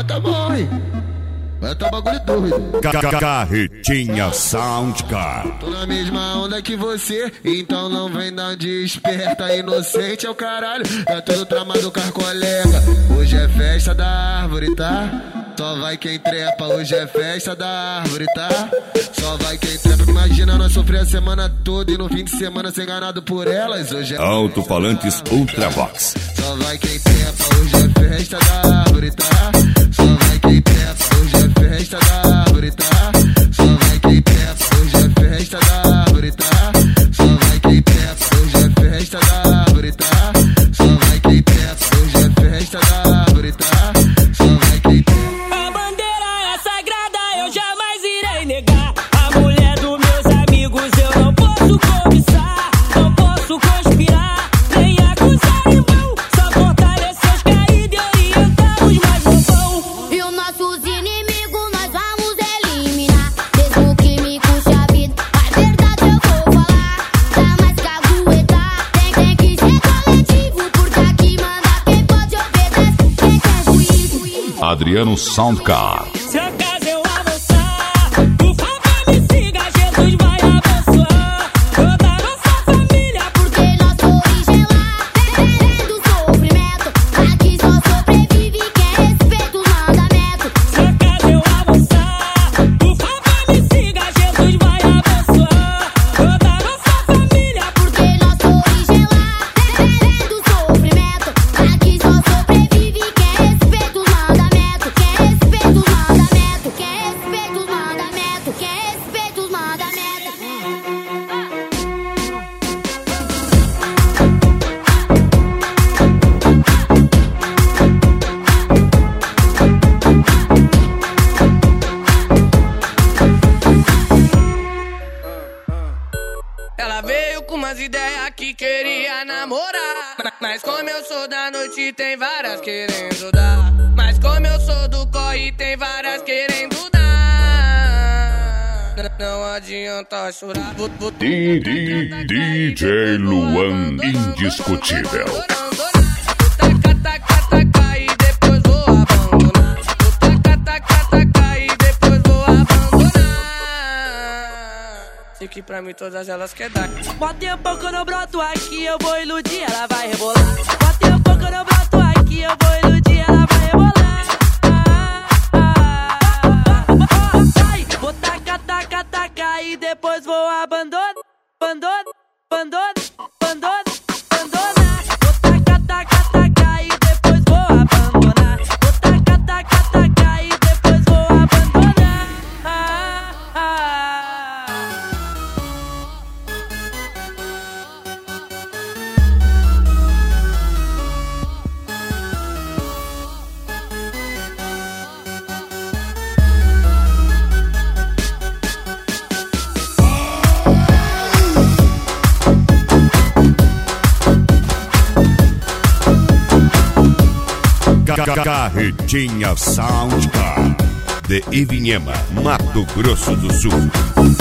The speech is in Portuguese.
bota a mão aí. Vai tá bagulho doido. Carretinha Soundcar. Tô na mesma onda que você, então não vem dar de esperta. Inocente é o caralho, tá todo tramado com as colega. Hoje é festa da árvore, tá? Só vai quem trepa, hoje é festa da árvore, tá? Só vai quem trepa. Imagina nós sofrer a semana toda e no fim de semana ser enganado por elas. Hoje é Alto-falantes Ultravox. Só vai quem trepa, hoje é festa da árvore, tá? Só vai quem trepa, hoje é festa da árvore, tá? Só vai quem trepa, hoje é festa da árvore, tá? Só vai quem trepa, hoje é festa da árvore, tá? Só vai quem trepa, hoje é festa da árvore, tá? Só vai quem trepa. A bandeira é sagrada, eu jamais irei negar. A mulher dos meus amigos eu não posso cobiçar, não posso conspirar, nem acusar irmão. Só fortalecer os caídos e orientar os mais bobão. E os nossos inimigos nós vamos eliminar. Mesmo que me custe a vida, a verdade eu vou falar. Jamais que aguentar, tem que ser coletivo. Porque aqui manda quem pode obedecer, quem quer juízo. Adriano Soundcar. Se acaso eu avançar, por favor me siga, Jesus vai abençoar toda a nossa família. Porque nossa origem lá vem do sofrimento. Aqui só sobrevive quem respeita os mandamentos. Se acaso eu avançar, por favor me siga, Jesus vai abençoar toda a nossa família. Porque nossa origem lá vem do sofrimento. Aqui só sobrevive quem respeita os mandamentos. Quem respeita os mandamentos. Quem respeita os mandamentos. Quem respeita os mandamentos. Ela veio com umas ideias que queria namorar. Mas como eu sou da noite, tem várias querendo dar. Mas como eu sou do corre, tem várias querendo dar. Não adianta chorar. DJ Luan Indiscutível. Taca, taca, taca e depois vou abandonar. Taca, taca, taca e depois vou abandonar. Sei que pra mim todas elas quer dar. Bota tempo que eu não broto aqui, eu vou iludir, ela vai rebolar. Bota tempo que eu não broto aqui, eu vou iludir, ela vai rebolar. Vou taca, taca, taca e depois vou abandonar. Abandonar, abandonar, abandonar, abandonar. Vou taca, taca, taca e depois vou abandonar. Vou taca, taca, taca e depois vou abandonar. Carretinha Soundcar. De Ivinhema, Mato Grosso do Sul.